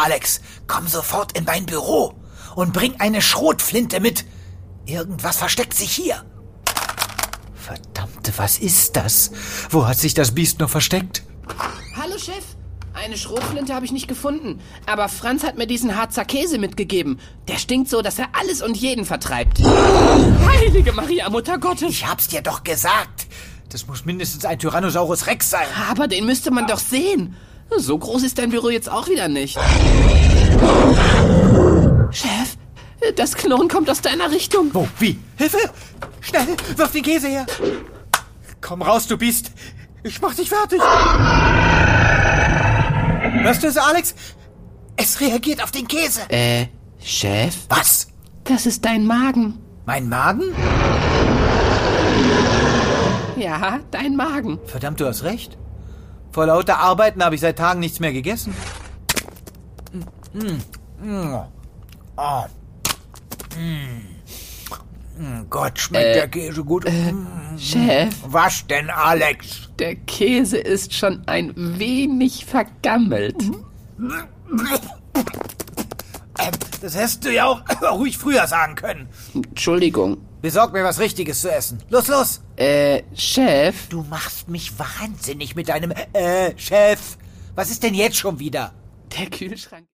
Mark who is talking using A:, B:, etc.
A: Alex, komm sofort in mein Büro und bring eine Schrotflinte mit. Irgendwas versteckt sich hier. Verdammte, was ist das? Wo hat sich das Biest noch versteckt?
B: Hallo, Chef. Eine Schrotflinte habe ich nicht gefunden. Aber Franz hat mir diesen Harzer Käse mitgegeben. Der stinkt so, dass er alles und jeden vertreibt. Heilige Maria, Mutter Gottes.
A: Ich hab's dir doch gesagt. Das muss mindestens ein Tyrannosaurus Rex sein.
B: Aber den müsste man doch sehen. So groß ist dein Büro jetzt auch wieder nicht. Chef, das Knurren kommt aus deiner Richtung.
A: Wo? Wie? Hilfe! Schnell, wirf den Käse her. Komm raus, du Biest. Ich mach dich fertig. Hörst du es, Alex? Es reagiert auf den Käse.
B: Chef?
A: Was?
B: Das ist dein Magen.
A: Mein Magen?
B: Ja, dein Magen.
A: Verdammt, du hast recht. Vor lauter Arbeiten habe ich seit Tagen nichts mehr gegessen. Oh. Gott, schmeckt der Käse gut.
B: Chef,
A: Was denn, Alex?
B: der Käse ist schon ein wenig vergammelt.
A: Das hättest du ja auch ruhig früher sagen können.
B: Entschuldigung.
A: Besorg mir was Richtiges zu essen. Los, los.
B: Chef?
A: Du machst mich wahnsinnig mit deinem Chef. Was ist denn jetzt schon wieder?
B: Der Kühlschrank.